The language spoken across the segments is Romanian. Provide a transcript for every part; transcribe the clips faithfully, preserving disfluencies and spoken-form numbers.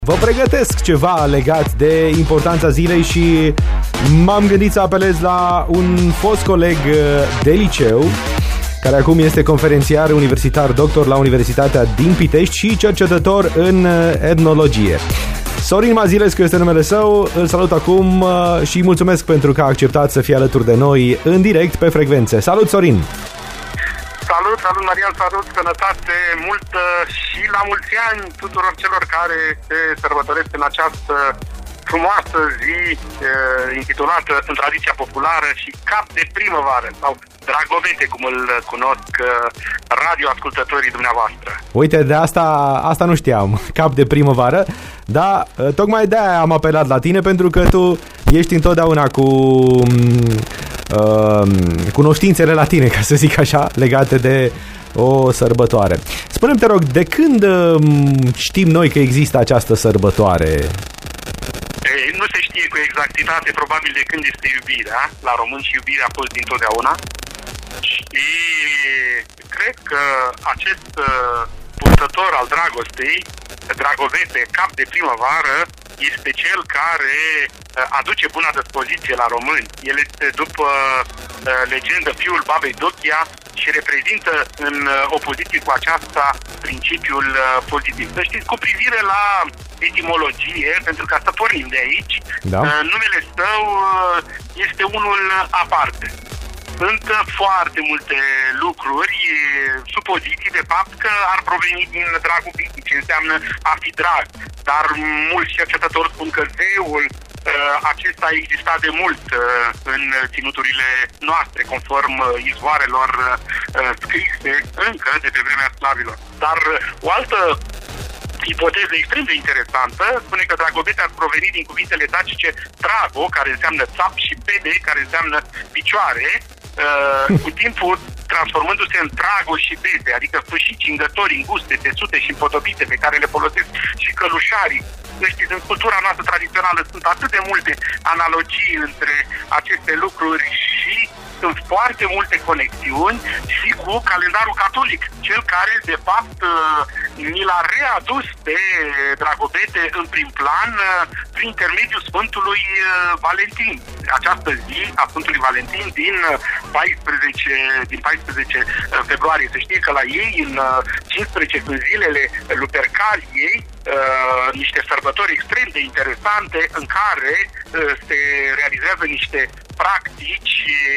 Vă pregătesc ceva legat de importanța zilei și m-am gândit să apelez la un fost coleg de liceu, care acum este conferențiar universitar doctor la Universitatea din Pitești și cercetător în etnologie. Sorin Mazilescu este numele său, îl salut acum și îi mulțumesc pentru că a acceptat să fie alături de noi în direct pe frecvențe. Salut, Sorin! Salut, salut, Marian, salut, sănătate multă și la mulți ani tuturor celor care se sărbătoresc în această frumoasă zi e, intitulată în tradiția populară și cap de primăvară sau Dragobete, cum îl cunosc radioascultătorii dumneavoastră. Uite, de asta, asta nu știam, cap de primăvară, dar tocmai de-aia am apelat la tine, pentru că tu ești întotdeauna cu uh, cunoștințele la tine, ca să zic așa, legate de o sărbătoare. Spune-mi, te rog, de când uh, știm noi că există această sărbătoare? Ei, nu se știe cu exactitate, probabil de când este iubirea. La români și iubirea a fost dintotdeauna. Și cred că acest uh, purtător al dragostei, Dragobete, cap de primăvară, este cel care uh, aduce buna dispoziție la români. El este, după uh, legendă, fiul babei Dochia și reprezintă în uh, opoziție cu aceasta principiul uh, pozitiv. Să știți, cu privire la etimologie, pentru ca să pornim de aici, da. uh, numele său uh, este unul aparte. Sunt foarte multe lucruri, supoziții de fapt că ar proveni din dragul biblic, ce înseamnă a fi drag. Dar mulți cercetători spun că zeul acesta a existat de mult în ținuturile noastre, conform izvoarelor scrise încă de pe vremea slavilor. Dar o altă ipoteză extrem de interesantă spune că Dragobete ar proveni din cuvintele dacice trago, care înseamnă țap, și pede, care înseamnă picioare, cu timpul transformându-se în traguri și bete, adică fâșii, cingători, înguste, tesute și împodobite pe care le folosesc și călușarii. Știți, în cultura noastră tradițională sunt atât de multe analogii între aceste lucruri și sunt foarte multe conexiuni și cu calendarul catolic, cel care, de fapt, ni l-a readus pe Dragobete în prim plan prin intermediul Sfântului Valentin. Această zi a Sfântului Valentin din paisprezece, din paisprezece februarie. Se știe că la ei, în cincisprezece, sunt zilele Lupercaliei, niște sărbători extrem de interesante în care se realizează niște practici.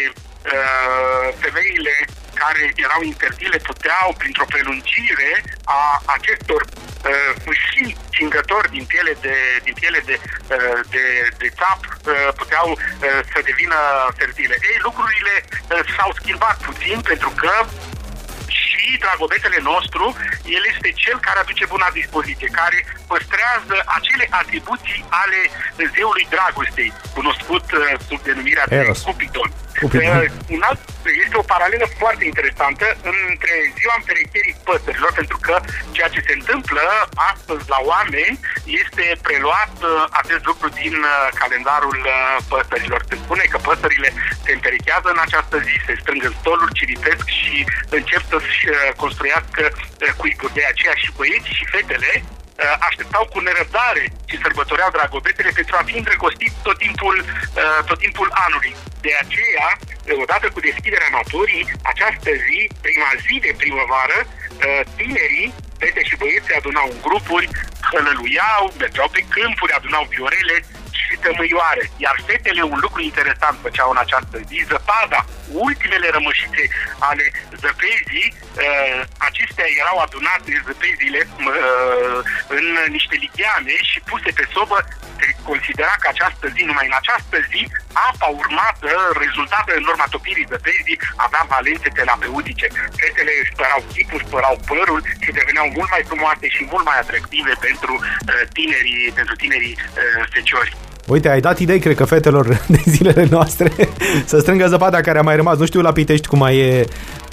Femeile care erau infertile puteau, printr-o prelungire a acestor uh, fâșii cingători din piele de, din piele de, uh, de, de țap, uh, puteau uh, să devină fertile. Ei, lucrurile uh, s-au schimbat puțin, pentru că și Dragobetele nostru, el este cel care aduce buna dispoziție, care păstrează acele atribuții ale zeului dragostei, cunoscut uh, sub denumirea de Cupidon. Uh, un alt, este o paralelă foarte interesantă între ziua împerecherii păsărilor, pentru că ceea ce se întâmplă astăzi la oameni este preluat uh, acest lucru din uh, calendarul uh, păsărilor. Se spune că păsările se împerechează în această zi, se strâng în stoluri, ciripesc și încep să-și uh, construiască uh, cuiburi. De aceea și băieții și fetele așteptau cu nerăbdare și sărbătoreau Dragobetele pentru a fi îndrăgostiți tot timpul, tot timpul anului. De aceea, odată cu deschiderea naturii, această zi, prima zi de primăvară, tinerii, fete și băieți, se adunau în grupuri, hălăluiau, mergeau pe câmpuri, adunau viorele și tămâioare. Iar fetele, un lucru interesant făceau în această zi, zăpada, ultimele rămășițe ale zăpezii, uh, acestea erau adunate, zăpezile, uh, în niște ligheane și puse pe sobă. Se considera că această zi, numai în această zi, apa urmată, rezultată în urma topirii zăpezii, avea valențe terapeutice. Fetele își spărau chipul, spărau părul și deveneau mult mai frumoase și mult mai atractive pentru uh, tinerii, pentru tinerii uh, feciori. Uite, ai dat idei, cred că, fetelor de zilele noastre să strângă zăpada care a mai rămas. Nu știu la Pitești cum mai e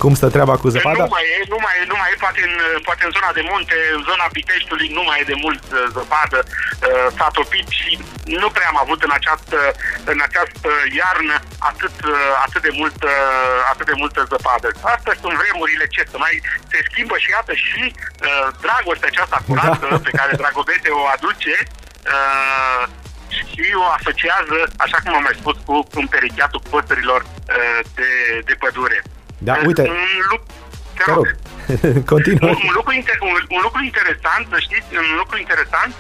cum stă treaba cu zăpada? Nu mai e, nu mai e, nu mai e, poate în, poate în zona de munte, în zona Piteștiului nu mai e de mult zăpadă, s-a topit și nu prea am avut în această, în această iarnă atât, atât de multă, atât de multă zăpadă. Astea sunt vremurile, ce să mai se schimbă și iată și uh, dragostea aceasta curată da. pe care Dragobete o aduce uh, și o asociază, așa cum am mai spus, cu împerecheatul păsărilor uh, de, de pădure. Da, uite. Un lucru, te rog. Continuă. Un, un, lucru inter, un, un lucru interesant, să știți, un lucru interesant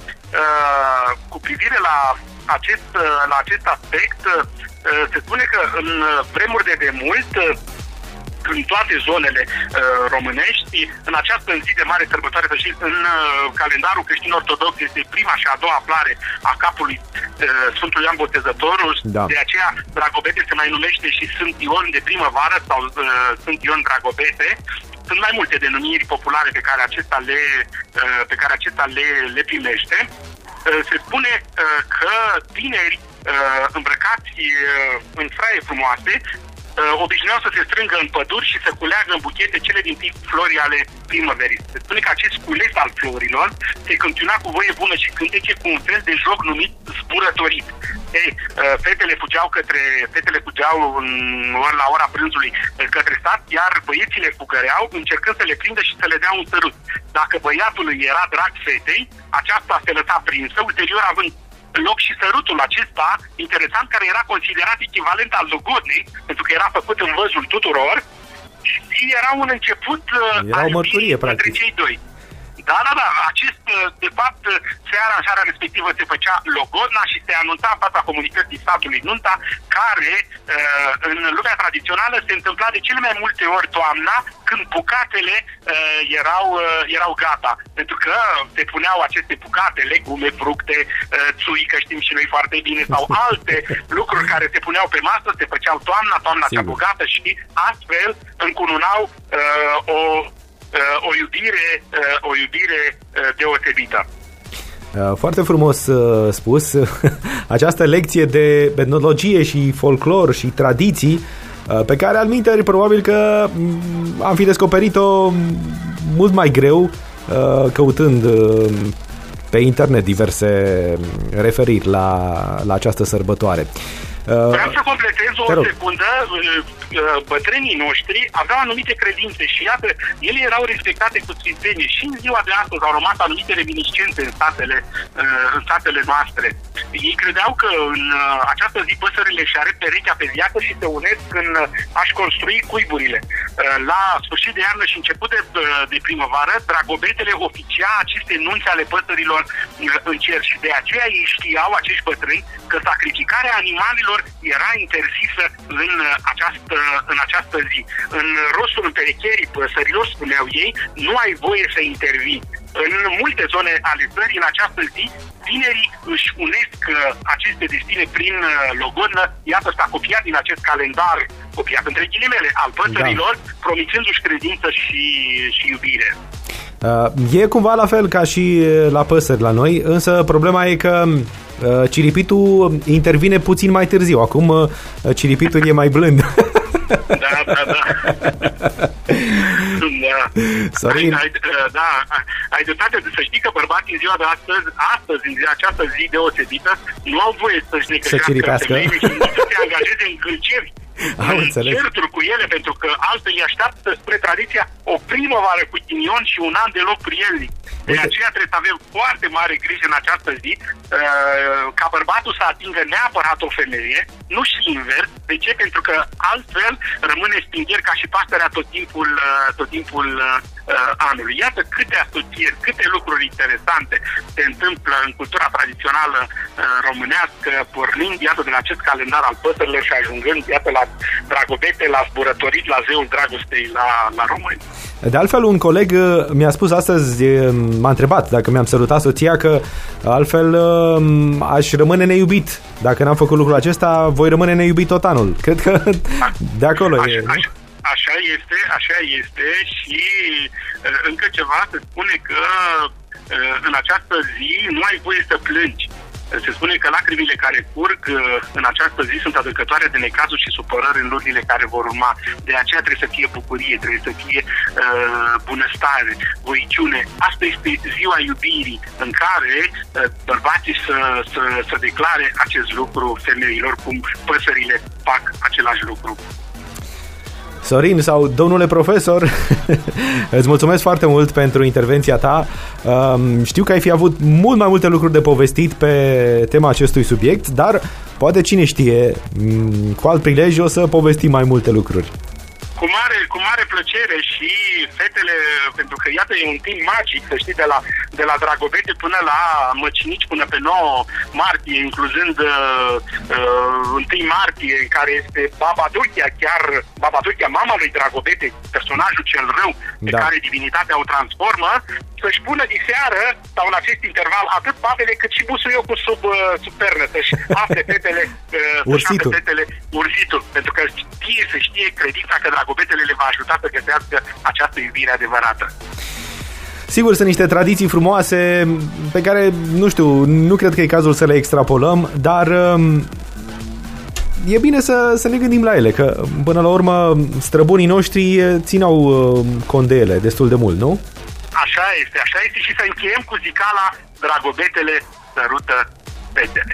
uh, cu privire la acest, uh, la acest aspect, uh, se spune că în vremuri de demult, uh, în toate zonele uh, românești, în această zi de mare sărbătoare, să știți, în uh, calendarul creștin-ortodox este prima și a doua aflare a capului uh, Sfântului Ioan Botezătorul, da. De aceea Dragobete se mai numește și Sfânt Ion de primăvară sau uh, Sfânt Ion Dragobete. Sunt mai multe denumiri populare pe care acesta le, uh, pe care acesta le, le primește. Uh, se spune uh, că tineri uh, îmbrăcați uh, în fraie frumoase obișnuiau să se strângă în păduri și să culeagă în buchete cele din tip flori ale primăverii. Se spune că acest cules al florilor se continua cu voie bună și cântece cu un fel de joc numit zburătorit. Ei, fetele fugeau către, fetele fugeau în, la ora prânzului către sat, iar băieții le fugăreau încercând să le prindă și să le dea un sărut. Dacă băiatul îi era drag fetei, aceasta se lăsa prinsă, ulterior având loc și sărutul acesta, interesant, care era considerat echivalent al logodnei, pentru că era făcut în văzul tuturor și era un început era o mărturie, practic, între cei doi. Da, da, da. Acest, de fapt, seara, în seara respectivă se făcea logodna și se anunța în fața comunității satului nunta, care, în lumea tradițională, se întâmpla de cele mai multe ori toamna, când bucatele erau, erau gata. Pentru că se puneau aceste bucate, legume, fructe, țuică, știm și noi foarte bine, sau alte lucruri care se puneau pe masă, se făceau toamna, toamna cea bogată și astfel încununau o o iubire, o iubire deosebită. Foarte frumos spus. Această lecție de etnologie și folclor și tradiții pe care alminteri probabil că am fi descoperit-o mult mai greu căutând pe internet diverse referiri la, la această sărbătoare. Vreau să completez o secundă. Bătrânii noștri aveau anumite credințe și iată, ele erau respectate cu sfințenie și în ziua de astăzi au rămas anumite reminiscențe în satele, în satele noastre. Ei credeau că în această zi păsările și are perechea pe viață și se unesc în a-și construi cuiburile. La sfârșit de iarnă și început de, de primăvară, Dragobetele oficia aceste nunți ale păsărilor în cer și de aceea ei știau, acești bătrâni, că sacrificarea animalilor era interzisă în această, în această zi. În rostul împerecherii păsărilor, spuneau ei, nu ai voie să intervii. În multe zone ale țării, în această zi, tinerii își unesc aceste destine prin logodnă. Iată, s-a copiat din acest calendar, copiat între ghilimele, al păsărilor, da, promițându-și credință și, și iubire. E cumva la fel ca și la păsări la noi, însă problema e că ciripitul intervine puțin mai târziu. Acum ciripitul e mai blând. Da, da, da. Da. Sorry. Ai, ai, da, ai dreptate. Să știi că bărbații în ziua de astăzi, astăzi, în această zi deosebită, nu au voie să-și necăjească femeile și nu să se angajeze în gâlceri, în certuri cu ele, pentru că altfel îi așteaptă, spre tradiția, o primăvară cu ghinion și un an deloc prielnic. De aceea trebuie să avem foarte mare grijă în această zi ca bărbatul să atingă neapărat o femeie, nu și invers. De ce? Pentru că altfel rămâne stingher ca și pasărea tot timpul, tot timpul anului. Iată câte asocieri, câte lucruri interesante se întâmplă în cultura tradițională românească, pornind, iată, din acest calendar al păsărilor și ajungând, iată, la Dragobete, la zburătorit, la zeul dragostei la, la români. De altfel, un coleg mi-a spus astăzi, m-a întrebat dacă mi-am sărutat soția, că altfel aș rămâne neiubit. Dacă n-am făcut lucrul acesta, voi rămâne neiubit tot anul. Cred că de acolo așa, e. Nu? Așa, așa este, așa este și încă ceva se spune că în această zi nu ai voie să plângi. Se spune că lacrimile care curg în această zi sunt aducătoare de necazuri și supărări în lunile care vor urma. De aceea trebuie să fie bucurie, trebuie să fie uh, bunăstare, voiciune. Asta este ziua iubirii în care uh, bărbații să, să, să declare acest lucru femeilor, cum păsările fac același lucru. Sorin sau domnule profesor, îți mulțumesc foarte mult pentru intervenția ta. Știu că ai fi avut mult mai multe lucruri de povestit pe tema acestui subiect, dar poate cine știe, cu alt prilej o să povestim mai multe lucruri. Cu mare, cu mare plăcere și fetele, pentru că iată e un timp magic, să știi, de la, de la Dragobete până la Măcinici, până pe nouă martie, incluzând uh, uh, întâi martie, în care este Baba Duchia, chiar Baba Duchia, mama lui Dragobete, personajul cel rău, pe da. care divinitatea o transformă, să-și pună diseară, sau în acest interval, atât babele cât și busuiocul sub, uh, sub pernă, să-și afle fetele, uh, ursitul. să-și fetele ursitul, pentru că știe, să știe credința că Dragobetele le va ajuta să găsească această iubire adevărată. Sigur, sunt niște tradiții frumoase pe care, nu știu, nu cred că e cazul să le extrapolăm, dar e bine să, să ne gândim la ele, că până la urmă străbunii noștri țineau cont de ele destul de mult, nu? Așa este, așa este și să încheiem cu zicala Dragobetele sărută fetele.